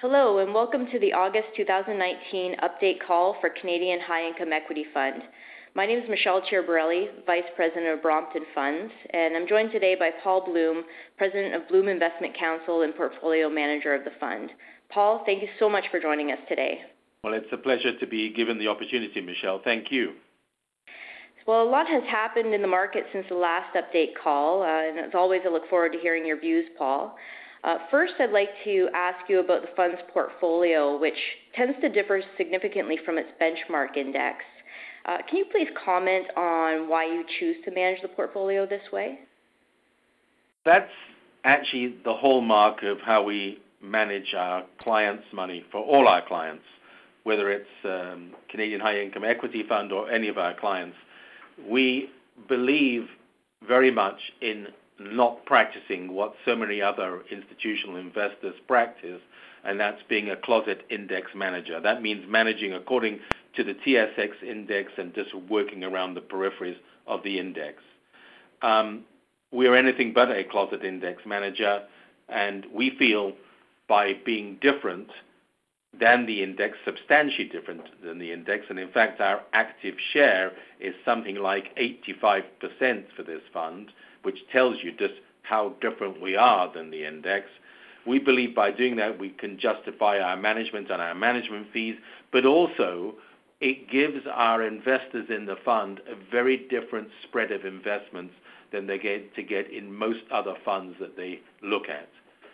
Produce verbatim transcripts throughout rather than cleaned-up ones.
Hello, and welcome to the August two thousand nineteen update call for Canadian High Income Equity Fund. My name is Michelle Chiarborelli, Vice President of Brompton Funds, and I'm joined today by Paul Bloom, President of Bloom Investment Counsel and Portfolio Manager of the fund. Paul, thank you so much for joining us today. Well, it's a pleasure to be given the opportunity, Michelle. Thank you. Well, a lot has happened in the market since the last update call, uh, and as always, I look forward to hearing your views, Paul. Uh, first, I'd like to ask you about the fund's portfolio, which tends to differ significantly from its benchmark index. Uh, can you please comment on why you choose to manage the portfolio this way? That's actually the hallmark of how we manage our clients' money for all our clients, whether it's um, Canadian High Income Equity Fund or any of our clients. We believe very much in not practicing what so many other institutional investors practice, and that's being a closet index manager. That means managing according to the T S X index and just working around the peripheries of the index. Um, we are anything but a closet index manager, and we feel by being different than the index, substantially different than the index, and in fact our active share is something like eighty-five percent for this fund, which tells you just how different we are than the index. We believe by doing that we can justify our management and our management fees, but also it gives our investors in the fund a very different spread of investments than they get to get in most other funds that they look at.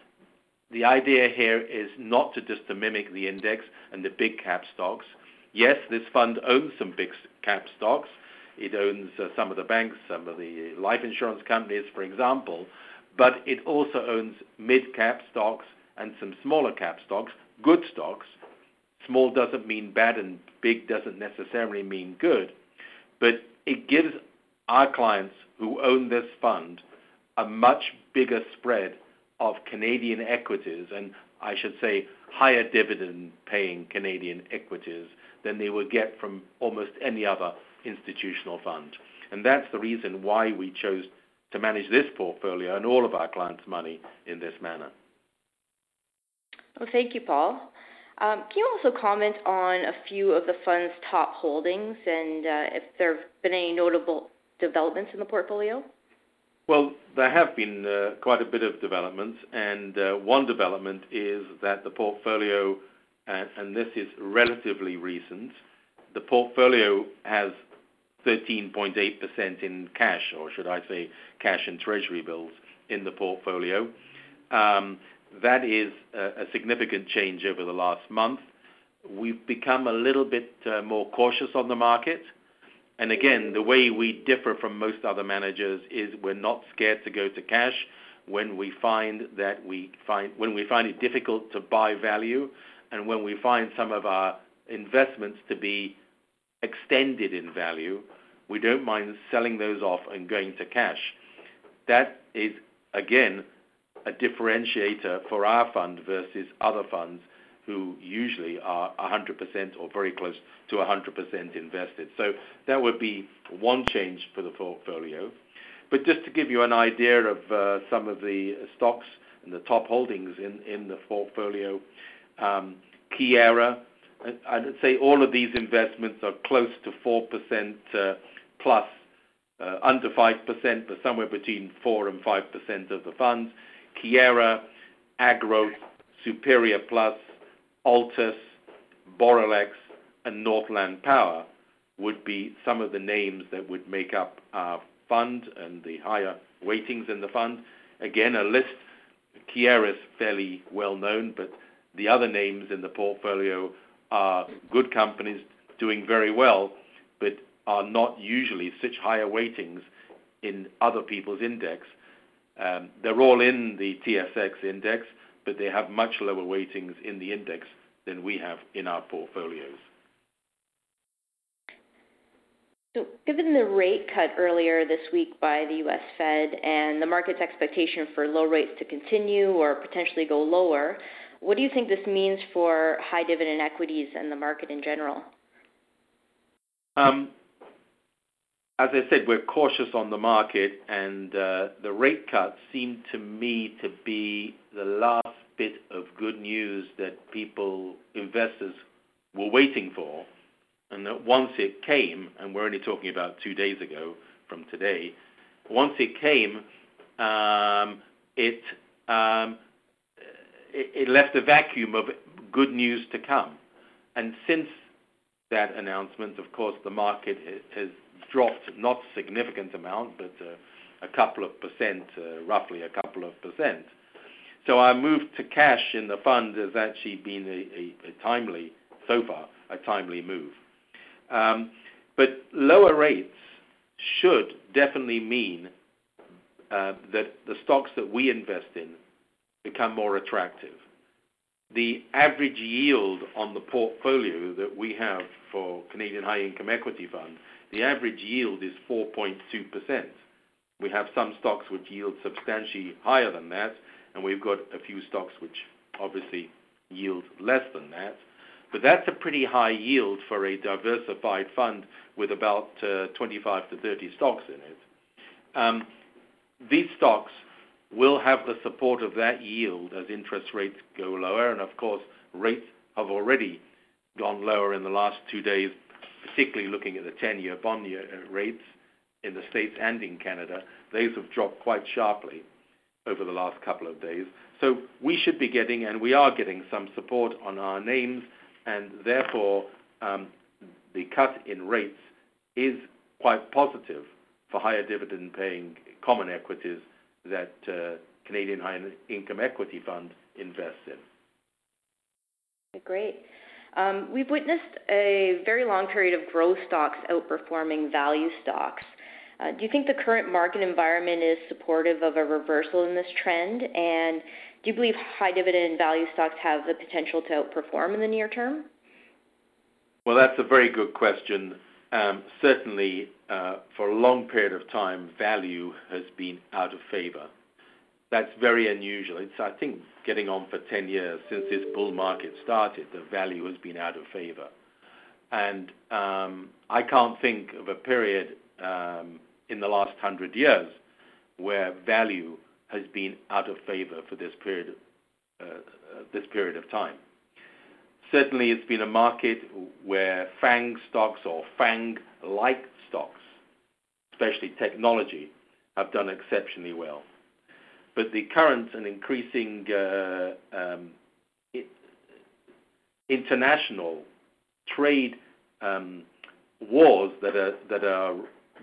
The idea here is not to just to mimic the index and the big cap stocks. Yes, this fund owns some big cap stocks. It owns uh, some of the banks, some of the life insurance companies, for example, but it also owns mid-cap stocks and some smaller cap stocks, good stocks. Small doesn't mean bad and big doesn't necessarily mean good, but it gives our clients who own this fund a much bigger spread of Canadian equities, and I should say higher dividend-paying Canadian equities than they would get from almost any other institutional fund. And that's the reason why we chose to manage this portfolio and all of our clients' money in this manner. Well, thank you, Paul. Um, can you also comment on a few of the fund's top holdings and uh, if there have been any notable developments in the portfolio? Well, there have been uh, quite a bit of developments, and uh, one development is that the portfolio, and, and this is relatively recent, the portfolio has thirteen point eight percent in cash, or should I say cash and treasury bills in the portfolio. Um, that is a, a significant change over the last month. We've become a little bit uh, more cautious on the market. And again, the way we differ from most other managers is we're not scared to go to cash when we find that we find when we find it difficult to buy value, and when we find some of our investments to be extended in value, we don't mind selling those off and going to cash. That is, again, a differentiator for our fund versus other funds who usually are one hundred percent or very close to one hundred percent invested. So that would be one change for the portfolio. But just to give you an idea of uh, some of the stocks and the top holdings in, in the portfolio, um, Keyera, I'd say all of these investments are close to four percent uh, plus, uh, under five percent, but somewhere between four and five percent of the funds. Keyera, Agro, Superior Plus, Altus, Boralex, and Northland Power would be some of the names that would make up our fund and the higher weightings in the fund. Again, a list, Keyera is fairly well known, but the other names in the portfolio are good companies doing very well, but are not usually such higher weightings in other people's index. Um, they're all in the T S X index, but they have much lower weightings in the index than we have in our portfolios. So given the rate cut earlier this week by the U S Fed and the market's expectation for low rates to continue or potentially go lower, what do you think this means for high dividend equities and the market in general? Um, as I said, we're cautious on the market, and uh, the rate cuts seem to me to be the last bit of good news that people, investors, were waiting for. And that once it came, and we're only talking about two days ago from today, once it came, um, it, um, it it left a vacuum of good news to come. And since that announcement, of course, the market has dropped, not a significant amount, but uh, a couple of percent, uh, roughly a couple of percent. So our move to cash in the fund has actually been a, a, a timely, so far, a timely move. Um, but lower rates should definitely mean uh, that the stocks that we invest in become more attractive. The average yield on the portfolio that we have for Canadian High Income Equity Fund, the average yield is four point two percent. We have some stocks which yield substantially higher than that, and we've got a few stocks which obviously yield less than that. But that's a pretty high yield for a diversified fund with about uh, twenty-five to thirty stocks in it. Um, these stocks will have the support of that yield as interest rates go lower, and of course rates have already gone lower in the last two days, particularly looking at the ten-year bond year rates in the States and in Canada. Those have dropped quite sharply over the last couple of days. So we should be getting, and we are getting, some support on our names, and therefore um, the cut in rates is quite positive for higher dividend-paying common equities that uh, Canadian High Income Equity Fund invests in. Great. Um, we've witnessed a very long period of growth stocks outperforming value stocks. Uh, do you think the current market environment is supportive of a reversal in this trend? And do you believe high dividend value stocks have the potential to outperform in the near term? Well, that's a very good question. Um, certainly, uh, for a long period of time, value has been out of favor. That's very unusual. It's, I think, getting on for ten years since this bull market started, the value has been out of favor. And um, I can't think of a period um, in the last hundred years where value has been out of favor for this period, uh, uh, this period of time. Certainly, it's been a market where FANG stocks or FANG-like stocks, especially technology, have done exceptionally well. But the current and increasing uh, um, it, international trade um, wars that are that are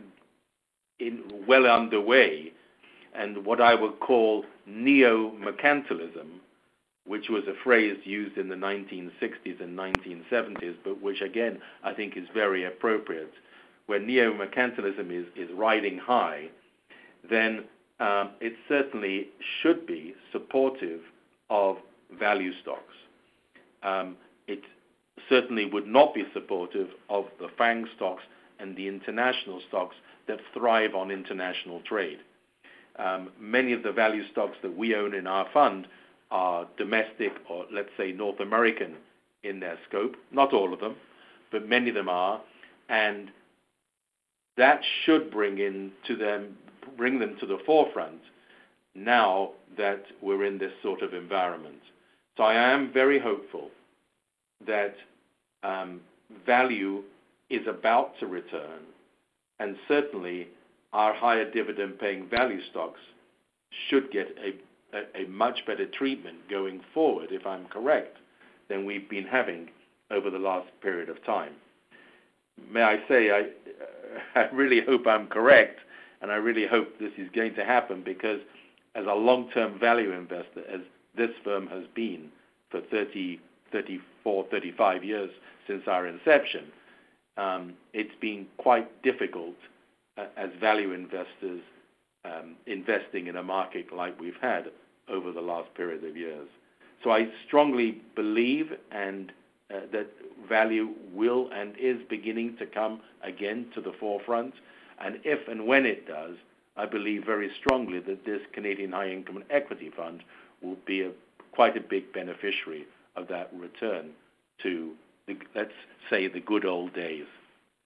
in, well underway, and what I would call neo-mercantilism, which was a phrase used in the nineteen sixties and nineteen seventies, but which again I think is very appropriate, where neo-mercantilism is, is riding high, then um, it certainly should be supportive of value stocks. Um, it certainly would not be supportive of the FANG stocks and the international stocks that thrive on international trade. Um, many of the value stocks that we own in our fund are domestic or, let's say, North American in their scope. Not all of them, but many of them are. And that should bring in to them, bring them to the forefront now that we're in this sort of environment. So I am very hopeful that um, value is about to return, and certainly our higher dividend-paying value stocks should get a A, a much better treatment going forward, if I'm correct, than we've been having over the last period of time. May I say, I, I really hope I'm correct, and I really hope this is going to happen, because as a long-term value investor, as this firm has been for thirty, thirty-four, thirty-five years since our inception, um, it's been quite difficult uh, as value investors Um, investing in a market like we've had over the last period of years. So I strongly believe and uh, that value will and is beginning to come again to the forefront. And if and when it does, I believe very strongly that this Canadian High Income Equity Fund will be a, quite a big beneficiary of that return to, the, let's say, the good old days.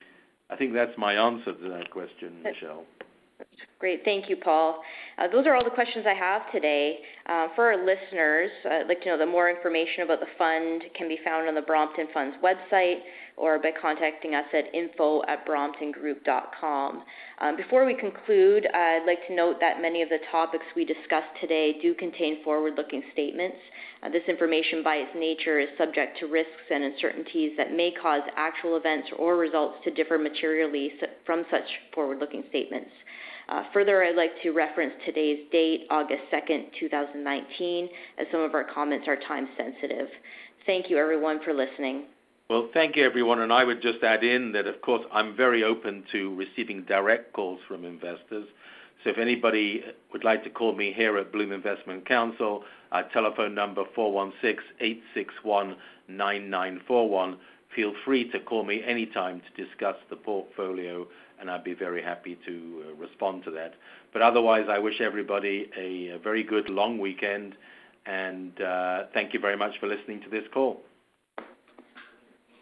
I think that's my answer to that question, Michelle. Great. Thank you, Paul. Uh, those are all the questions I have today. Uh, for our listeners, uh, I'd like to know that more information about the fund can be found on the Brompton Fund's website or by contacting us at info at brompton group dot com. Um, before we conclude, I'd like to note that many of the topics we discussed today do contain forward-looking statements. Uh, this information by its nature is subject to risks and uncertainties that may cause actual events or results to differ materially from such forward-looking statements. Uh, further, I'd like to reference today's date, August second, two thousand nineteen, as some of our comments are time sensitive. Thank you, everyone, for listening. Well, thank you, everyone. And I would just add in that, of course, I'm very open to receiving direct calls from investors. So if anybody would like to call me here at Bloom Investment Counsel, our telephone number four one six, eight six one, nine nine four one. Feel free to call me anytime to discuss the portfolio, and I'd be very happy to uh, respond to that. But otherwise, I wish everybody a, a very good long weekend, and uh, thank you very much for listening to this call.